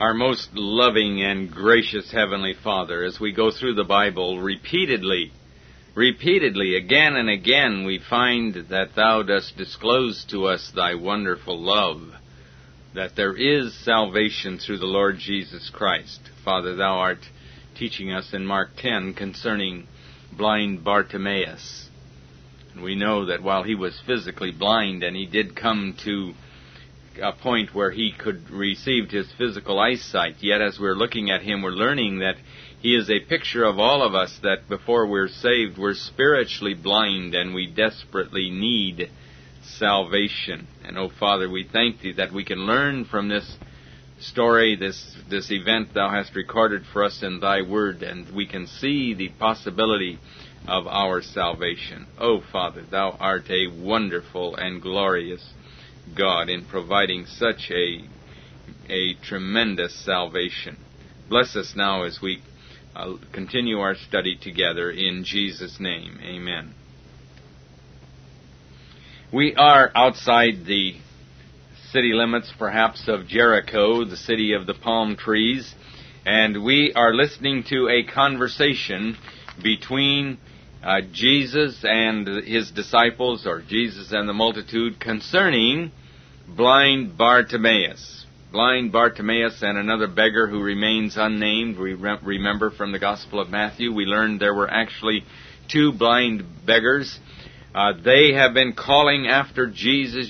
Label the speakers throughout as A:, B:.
A: Our most loving and gracious Heavenly Father, as we go through the Bible repeatedly, again and again, we find that Thou dost disclose to us Thy wonderful love, that there is salvation through the Lord Jesus Christ. Father, Thou art teaching us in Mark 10 concerning blind Bartimaeus. And we know that while he was physically blind, and he did come to a point where he could receive his physical eyesight, yet as we're looking at him, we're learning that he is a picture of all of us, that before we're saved, we're spiritually blind and we desperately need salvation. And oh Father, we thank Thee that we can learn from this story, this event Thou hast recorded for us in Thy Word, and we can see the possibility of our salvation. Oh Father, Thou art a wonderful and glorious God in providing such a tremendous salvation. Bless us now as we continue our study together in Jesus' name. Amen. We are outside the city limits, perhaps, of Jericho, the city of the palm trees, and we are listening to a conversation between Jesus and his disciples, or Jesus and the multitude, concerning blind Bartimaeus. Blind Bartimaeus and another beggar who remains unnamed. We remember from the Gospel of Matthew, we learned there were actually two blind beggars. They have been calling after Jesus,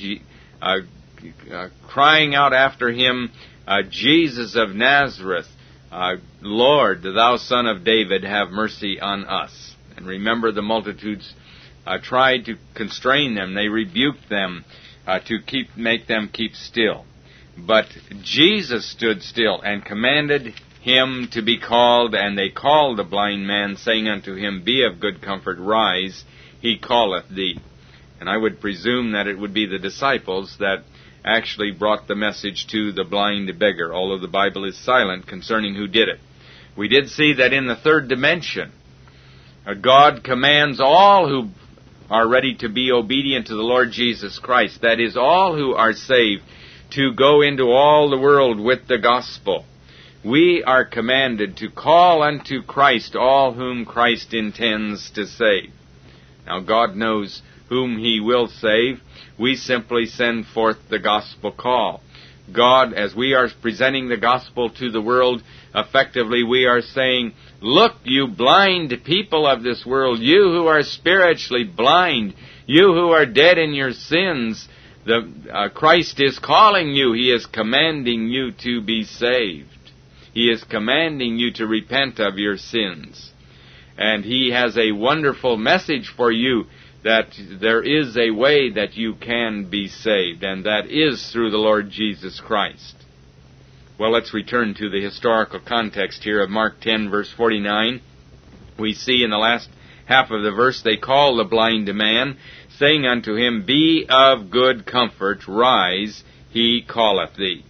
A: crying out after him, Jesus of Nazareth, Lord, Thou Son of David, have mercy on us. And remember, the multitudes tried to constrain them. They rebuked them to make them keep still. But Jesus stood still and commanded him to be called, and they called the blind man, saying unto him, Be of good comfort, rise, he calleth thee. And I would presume that it would be the disciples that actually brought the message to the blind beggar, although the Bible is silent concerning who did it. We did see that in the third dimension, God commands all who are ready to be obedient to the Lord Jesus Christ, that is, all who are saved, to go into all the world with the gospel. We are commanded to call unto Christ all whom Christ intends to save. Now, God knows whom He will save. We simply send forth the gospel call. God, as we are presenting the gospel to the world, effectively we are saying, Look, you blind people of this world, you who are spiritually blind, you who are dead in your sins, Christ is calling you. He is commanding you to be saved. He is commanding you to repent of your sins. And He has a wonderful message for you, that there is a way that you can be saved, and that is through the Lord Jesus Christ. Well, let's return to the historical context here of Mark 10, verse 49. We see in the last half of the verse, they call the blind man, saying unto him, Be of good comfort, rise, he calleth thee.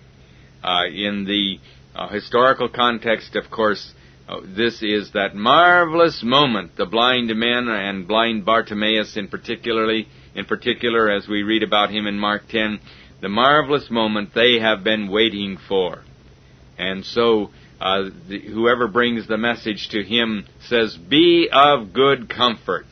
A: In the historical context, of course, this is that marvelous moment, the blind man and blind Bartimaeus in particular, as we read about him in Mark 10, the marvelous moment they have been waiting for. And so whoever brings the message to him says, Be of good comfort.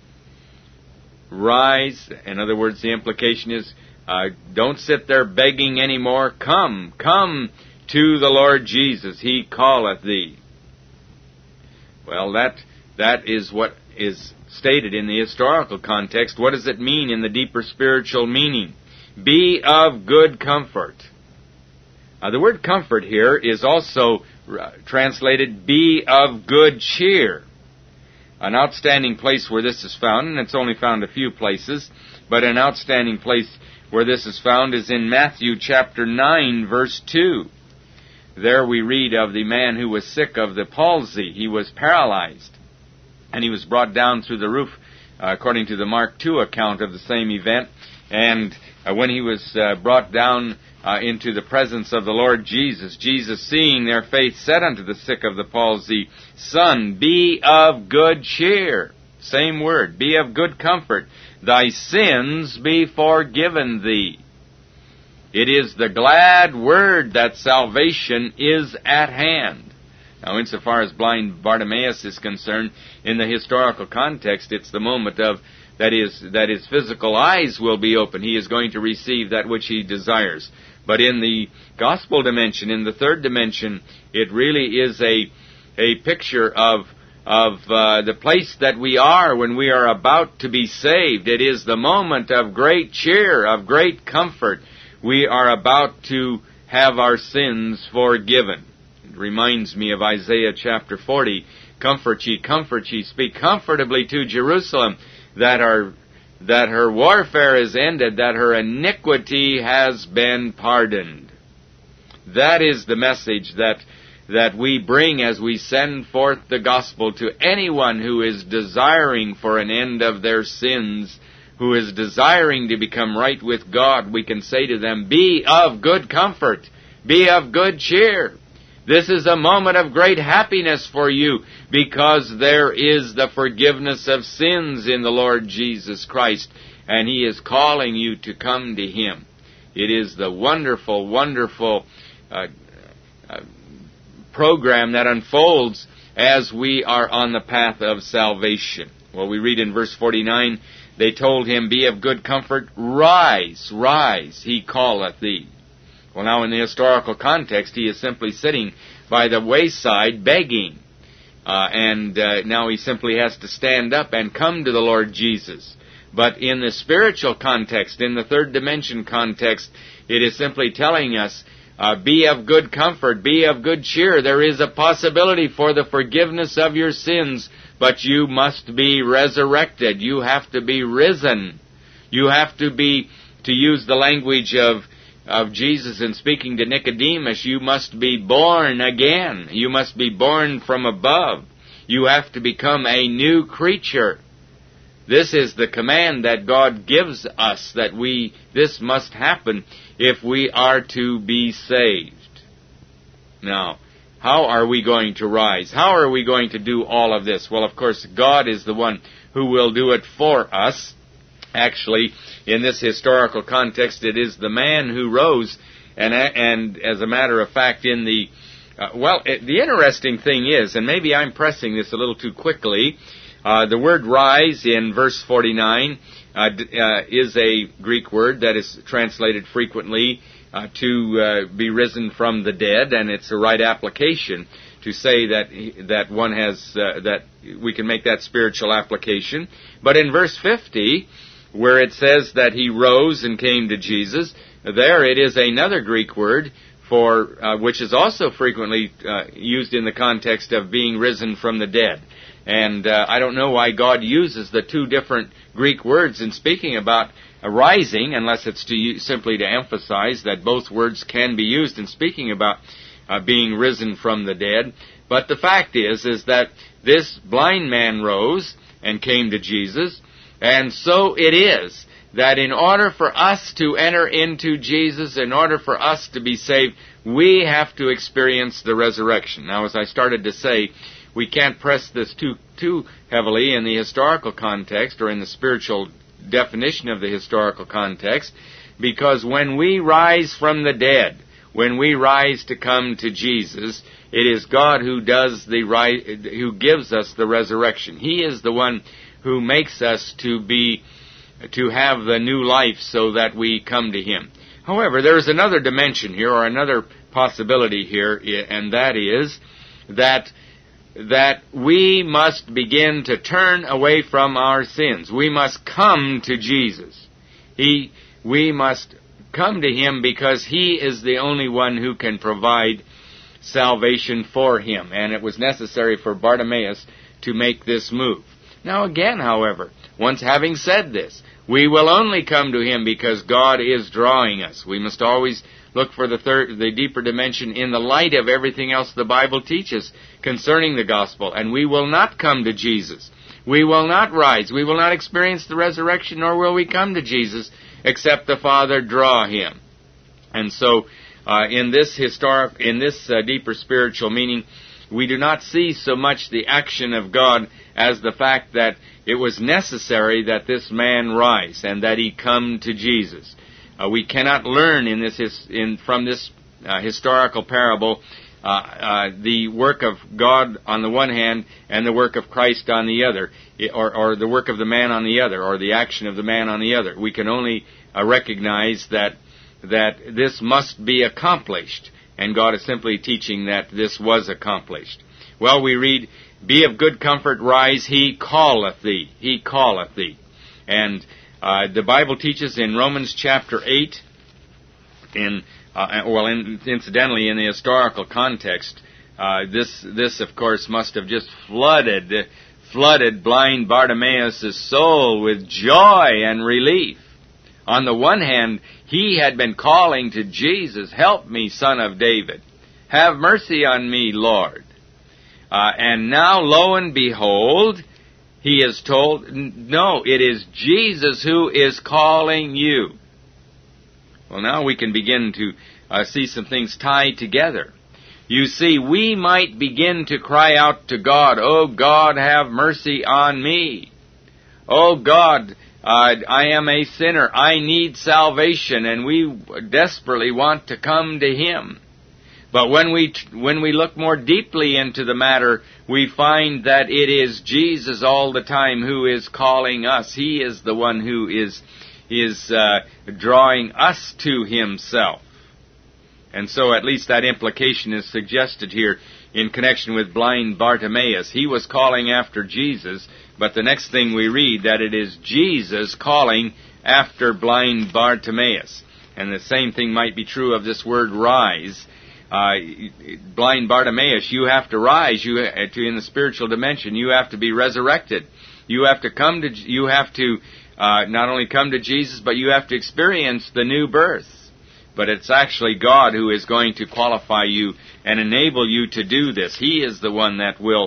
A: Rise. In other words, the implication is, don't sit there begging anymore. Come to the Lord Jesus. He calleth thee. Well, that is what is stated in the historical context. What does it mean in the deeper spiritual meaning? Be of good comfort. The word comfort here is also translated, be of good cheer. An outstanding place where this is found, and it's only found a few places, but an outstanding place where this is found is in Matthew chapter 9, verse 2. There we read of the man who was sick of the palsy. He was paralyzed, and he was brought down through the roof, according to the Mark 2 account of the same event. And when he was brought down into the presence of the Lord Jesus, Jesus, seeing their faith, said unto the sick of the palsy, Son, be of good cheer. Same word, be of good comfort. Thy sins be forgiven thee. It is the glad word that salvation is at hand. Now, insofar as blind Bartimaeus is concerned, in the historical context, it's the moment of that his physical eyes will be open. He is going to receive that which he desires. But in the gospel dimension, in the third dimension, it really is a picture of the place that we are when we are about to be saved. It is the moment of great cheer, of great comfort. We are about to have our sins forgiven. It reminds me of Isaiah chapter 40. Comfort ye, speak comfortably to Jerusalem, that her warfare is ended, that her iniquity has been pardoned. That is the message that we bring as we send forth the gospel to anyone who is desiring for an end of their sins, who is desiring to become right with God. We can say to them, be of good comfort, be of good cheer. This is a moment of great happiness for you, because there is the forgiveness of sins in the Lord Jesus Christ, and He is calling you to come to Him. It is the wonderful, wonderful program that unfolds as we are on the path of salvation. Well, we read in verse 49, they told him, be of good comfort, rise, rise, he calleth thee. Well, now in the historical context, he is simply sitting by the wayside begging. Now he simply has to stand up and come to the Lord Jesus. But in the spiritual context, in the third dimension context, it is simply telling us, be of good comfort, be of good cheer. There is a possibility for the forgiveness of your sins, but you must be resurrected. You have to be risen. You have to be, to use the language of Jesus in speaking to Nicodemus, you must be born again. You must be born from above. You have to become a new creature. This is the command that God gives us, that this must happen if we are to be saved. Now, how are we going to rise? How are we going to do all of this? Well, of course, God is the one who will do it for us. Actually, in this historical context, it is the man who rose, and as a matter of fact, in the the interesting thing is, and maybe I'm pressing this a little too quickly, the word rise in verse 49 is a Greek word that is translated frequently to be risen from the dead, and it's a right application to say that one has that we can make that spiritual application. But in verse 50, where it says that he rose and came to Jesus, there it is another Greek word for which is also frequently used in the context of being risen from the dead. And I don't know why God uses the two different Greek words in speaking about rising, unless it's simply to emphasize that both words can be used in speaking about being risen from the dead. But the fact is that this blind man rose and came to Jesus, and so it is that in order for us to enter into Jesus, in order for us to be saved, we have to experience the resurrection. Now, as I started to say, we can't press this too heavily in the historical context or in the spiritual definition of the historical context, because when we rise from the dead, when we rise to come to Jesus, it is God who who gives us the resurrection. He is the one who makes us to have the new life so that we come to Him. However, there is another dimension here, or another possibility here, and that is that we must begin to turn away from our sins. We must come to Jesus. We must come to Him because He is the only one who can provide salvation for him. And it was necessary for Bartimaeus to make this move. Now again, however, once having said this, we will only come to Him because God is drawing us. We must always look for the deeper dimension in the light of everything else the Bible teaches concerning the gospel. And we will not come to Jesus. We will not rise. We will not experience the resurrection, nor will we come to Jesus, except the Father draw Him. And so, in this deeper spiritual meaning, we do not see so much the action of God as the fact that it was necessary that this man rise and that he come to Jesus. We cannot learn from this historical parable the work of God on the one hand and the work of Christ on the other, or the work of the man on the other, or the action of the man on the other. We can only recognize that this must be accomplished, and God is simply teaching that this was accomplished. Well, we read, "Be of good comfort, rise, he calleth thee." He calleth thee. And the Bible teaches in Romans chapter 8, incidentally, in the historical context, this of course must have just flooded blind Bartimaeus' soul with joy and relief. On the one hand, he had been calling to Jesus, "Help me, Son of David. Have mercy on me, Lord." And now, lo and behold, he is told, no, it is Jesus who is calling you. Well, now we can begin to see some things tied together. You see, we might begin to cry out to God, "Oh God, have mercy on me. Oh God, I am a sinner. I need salvation," and we desperately want to come to Him. But when we look more deeply into the matter, we find that it is Jesus all the time who is calling us. He is the one who is drawing us to Himself. And so at least that implication is suggested here in connection with blind Bartimaeus. He was calling after Jesus, but the next thing we read, that it is Jesus calling after blind Bartimaeus. And the same thing might be true of this word rise. Blind Bartimaeus, you have to rise. In the spiritual dimension, you have to be resurrected. You have to not only come to Jesus, but you have to experience the new birth. But it's actually God who is going to qualify you and enable you to do this. He is the one that will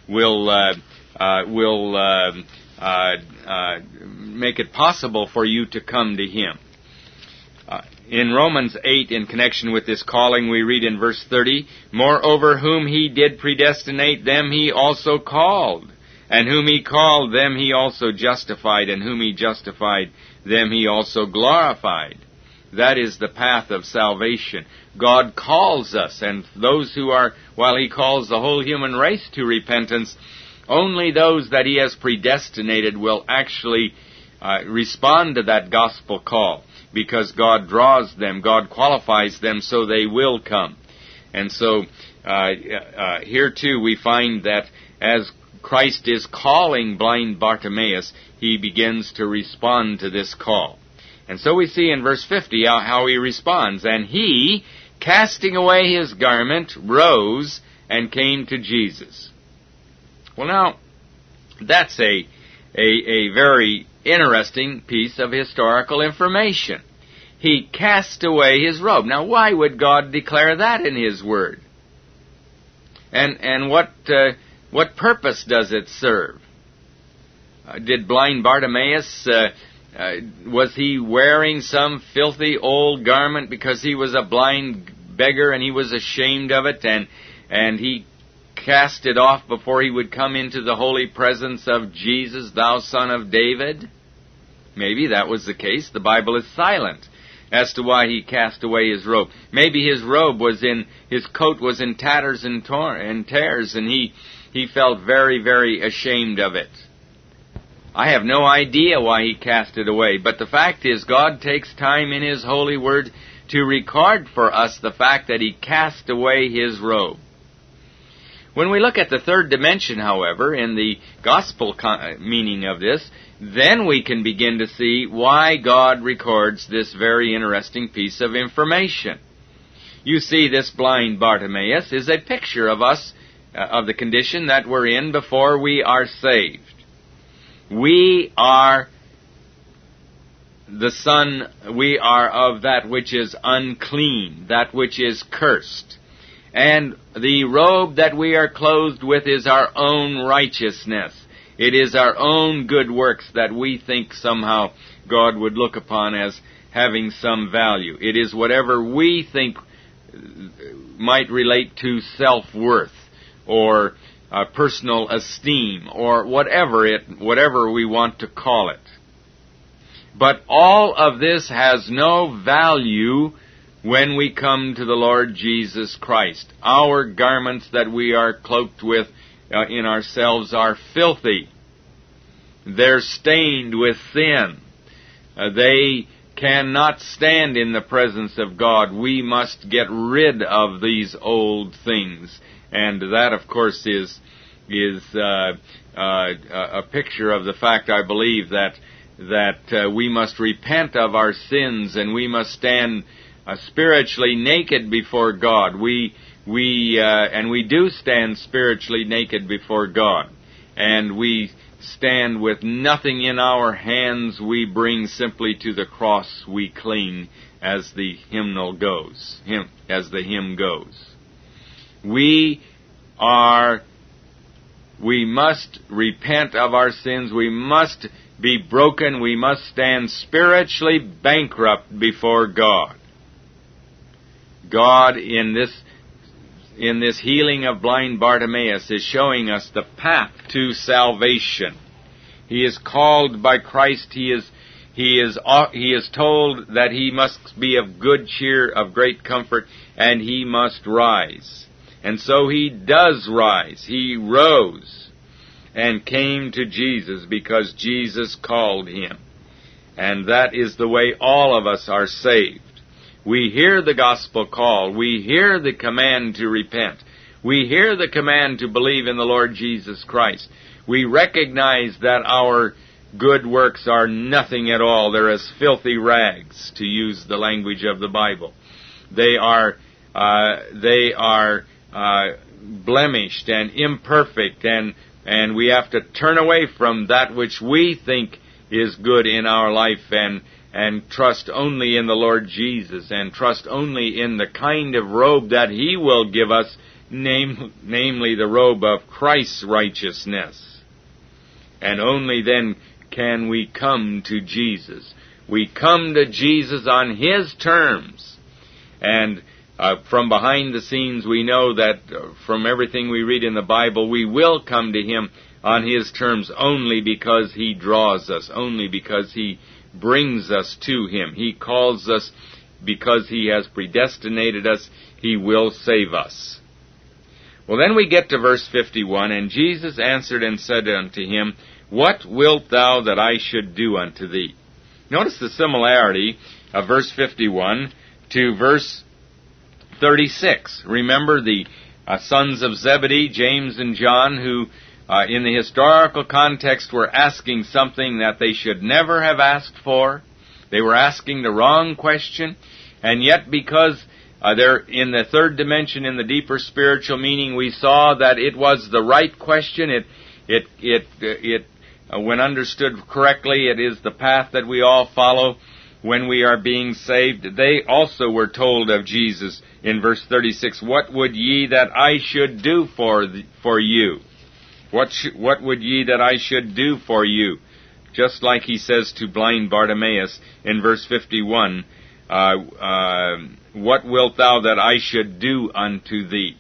A: make it possible for you to come to Him. In Romans 8, in connection with this calling, we read in verse 30, "Moreover, whom He did predestinate, them He also called. And whom He called, them He also justified. And whom He justified, them He also glorified." That is the path of salvation. God calls us, and while He calls the whole human race to repentance, only those that He has predestinated will actually respond to that gospel call, because God draws them, God qualifies them so they will come. And so here too we find that as Christ is calling blind Bartimaeus, he begins to respond to this call. And so we see in verse 50 how he responds. "And he, casting away his garment, rose and came to Jesus." Well, now, that's a very interesting piece of historical information. He cast away his robe. Now, why would God declare that in His Word? And what purpose does it serve? Did blind Bartimaeus, was he wearing some filthy old garment because he was a blind beggar and he was ashamed of it, and he cast it off before he would come into the holy presence of Jesus, "Thou Son of David"? Maybe that was the case. The Bible is silent as to why he cast away his robe. Maybe his coat was in tatters and tears, and he felt very, very ashamed of it. I have no idea why he cast it away, but the fact is God takes time in His holy word to record for us the fact that he cast away his robe. When we look at the third dimension, however, in the gospel meaning of this, then we can begin to see why God records this very interesting piece of information. You see, this blind Bartimaeus is a picture of us, of the condition that we're in before we are saved. We are we are of that which is unclean, that which is cursed. And the robe that we are clothed with is our own righteousness. It is our own good works that we think somehow God would look upon as having some value. It is whatever we think might relate to self-worth or personal esteem or whatever we want to call it. But all of this has no value when we come to the Lord Jesus Christ. Our garments that we are cloaked with in ourselves are filthy. They're stained with sin. They cannot stand in the presence of God. We must get rid of these old things. And that, of course, is a picture of the fact, I believe, that we must repent of our sins and we must stand spiritually naked before God. And we do stand spiritually naked before God. And we stand with nothing in our hands. We bring simply to the cross we cling, as the hymnal goes. As the hymn goes. We must repent of our sins. We must be broken. We must stand spiritually bankrupt before God. God, in this healing of blind Bartimaeus, is showing us the path to salvation. He is called by Christ. He is told that he must be of good cheer, of great comfort, and he must rise. And so he does rise. He rose and came to Jesus because Jesus called him. And that is the way all of us are saved. We hear the gospel call. We hear the command to repent. We hear the command to believe in the Lord Jesus Christ. We recognize that our good works are nothing at all. They're as filthy rags, to use the language of the Bible. They are blemished and imperfect, and we have to turn away from that which we think is good in our life and trust only in the Lord Jesus, and trust only in the kind of robe that he will give us, namely the robe of Christ's righteousness. And only then can we come to Jesus. We come to Jesus on his terms. And from behind the scenes, we know that from everything we read in the Bible, we will come to him on his terms only because he draws us, only because he brings us to him. He calls us because he has predestinated us. He will save us. Well, then we get to verse 51, and Jesus answered and said unto him, What wilt thou that I should do unto thee? Notice the similarity of verse 51 to verse 36. Remember the sons of Zebedee, James and John, who in the historical context were asking something that they should never have asked for. They were asking the wrong question, and yet because they're in the third dimension, in the deeper spiritual meaning, we saw that it was the right question. It when understood correctly, it is the path that we all follow when we are being saved. They also were told of Jesus in verse 36, What would ye that I should do for you? What would ye that I should do for you? Just like he says to blind Bartimaeus in verse 51, What wilt thou that I should do unto thee?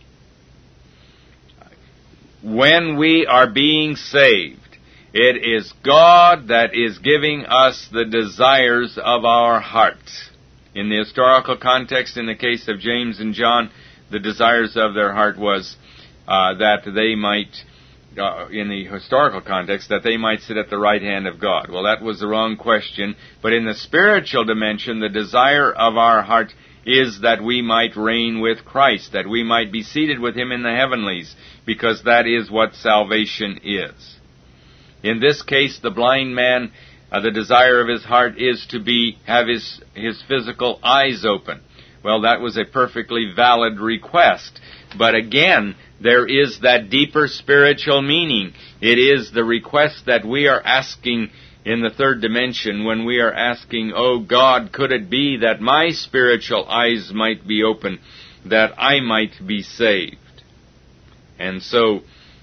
A: When we are being saved, it is God that is giving us the desires of our heart. In the historical context, in the case of James and John, the desires of their heart was that they might, in the historical context, that they might sit at the right hand of God. Well, that was the wrong question. But in the spiritual dimension, the desire of our heart is that we might reign with Christ, that we might be seated with him in the heavenlies, because that is what salvation is. In this case, the blind man, the desire of his heart is to have his physical eyes open. Well, that was a perfectly valid request. But again, there is that deeper spiritual meaning. It is the request that we are asking in the third dimension when we are asking, Oh God, could it be that my spiritual eyes might be open, that I might be saved? And so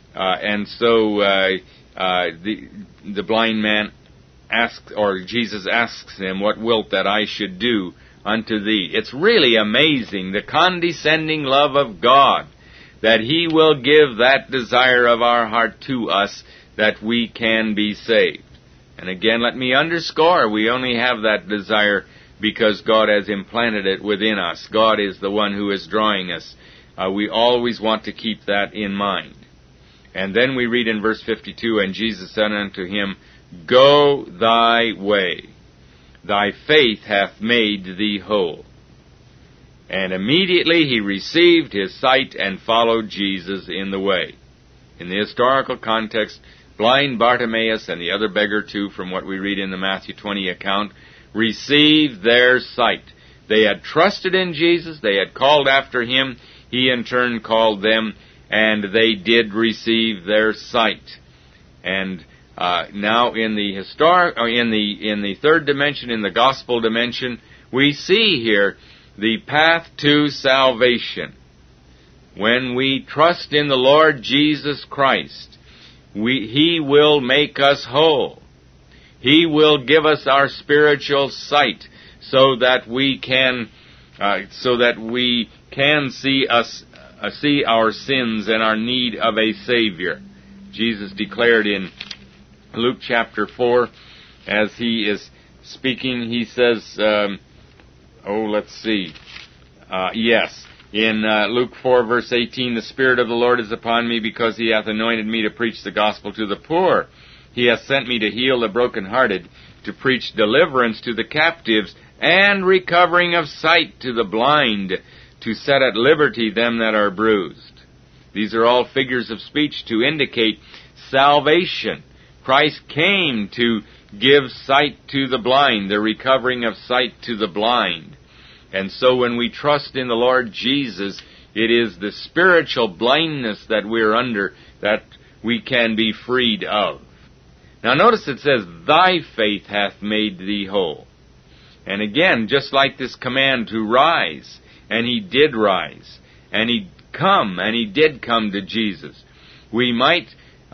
A: the blind man asks, or Jesus asks him, What wilt that I should do unto thee? It's really amazing, the condescending love of God, that he will give that desire of our heart to us, that we can be saved. And again, let me underscore, we only have that desire because God has implanted it within us. God is the one who is drawing us. We always want to keep that in mind. And then we read in verse 52, and Jesus said unto him, Go thy way, thy faith hath made thee whole. And immediately he received his sight and followed Jesus in the way. In the historical context, blind Bartimaeus and the other beggar too, from what we read in the Matthew 20 account, received their sight. They had trusted in Jesus, they had called after him, he in turn called them, and they did receive their sight. And now in the third dimension, in the gospel dimension, we see here the path to salvation. When we trust in the Lord Jesus Christ, He will make us whole. He will give us our spiritual sight so that we can see our sins and our need of a Savior. Jesus declared in Luke chapter 4, as he is speaking, he says, in Luke 4 verse 18, the Spirit of the Lord is upon me, because he hath anointed me to preach the gospel to the poor. He hath sent me to heal the brokenhearted, to preach deliverance to the captives, and recovering of sight to the blind, to set at liberty them that are bruised. These are all figures of speech to indicate salvation. Christ came to give sight to the blind, the recovering of sight to the blind. And so when we trust in the Lord Jesus, it is the spiritual blindness that we're under that we can be freed of. Now notice it says, Thy faith hath made thee whole. And again, just like this command to rise, and he did rise, and he did come to Jesus. We might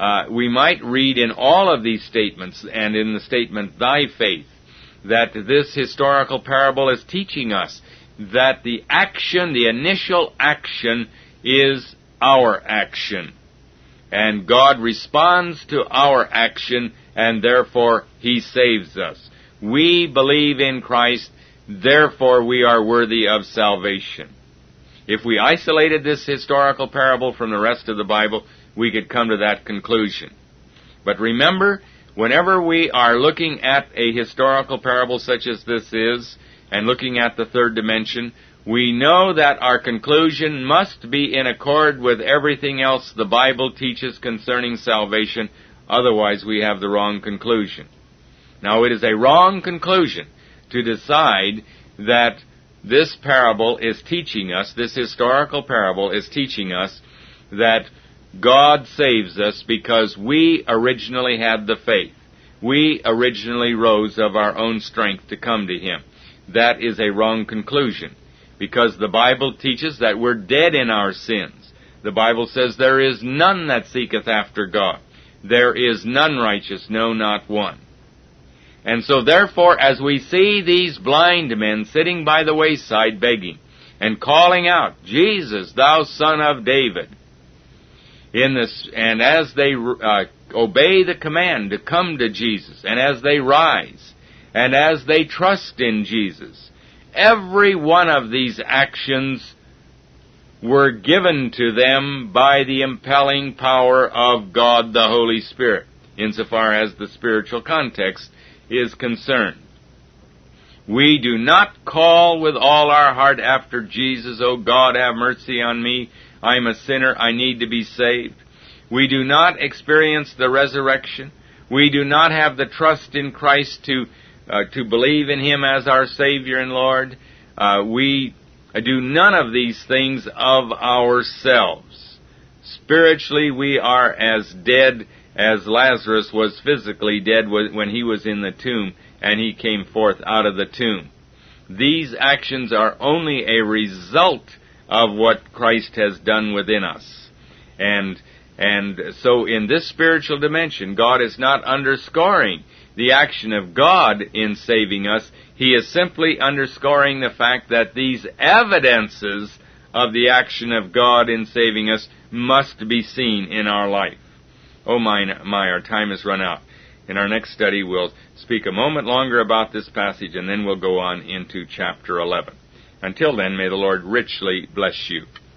A: read in all of these statements, and in the statement, Thy faith, that this historical parable is teaching us that the action, the initial action, is our action. And God responds to our action, and therefore He saves us. We believe in Christ, therefore we are worthy of salvation. If we isolated this historical parable from the rest of the Bible, we could come to that conclusion. But remember, whenever we are looking at a historical parable such as this is, and looking at the third dimension, we know that our conclusion must be in accord with everything else the Bible teaches concerning salvation, otherwise we have the wrong conclusion. Now, it is a wrong conclusion to decide that this parable is teaching us, this historical parable is teaching us, that God saves us because we originally had the faith. We originally rose of our own strength to come to Him. That is a wrong conclusion, because the Bible teaches that we're dead in our sins. The Bible says there is none that seeketh after God. There is none righteous, no, not one. And so therefore, as we see these blind men sitting by the wayside begging and calling out, Jesus, thou Son of David, and as they obey the command to come to Jesus, and as they rise, and as they trust in Jesus, every one of these actions were given to them by the impelling power of God the Holy Spirit, insofar as the spiritual context is concerned. We do not call with all our heart after Jesus, O God, have mercy on me, I'm a sinner, I need to be saved. We do not experience the resurrection. We do not have the trust in Christ to believe in Him as our Savior and Lord. We do none of these things of ourselves. Spiritually, we are as dead as Lazarus was physically dead when he was in the tomb and he came forth out of the tomb. These actions are only a result of what Christ has done within us. And so in this spiritual dimension, God is not underscoring the action of God in saving us. He is simply underscoring the fact that these evidences of the action of God in saving us must be seen in our life. Oh my, our time has run out. In our next study, we'll speak a moment longer about this passage, and then we'll go on into chapter 11. Until then, may the Lord richly bless you.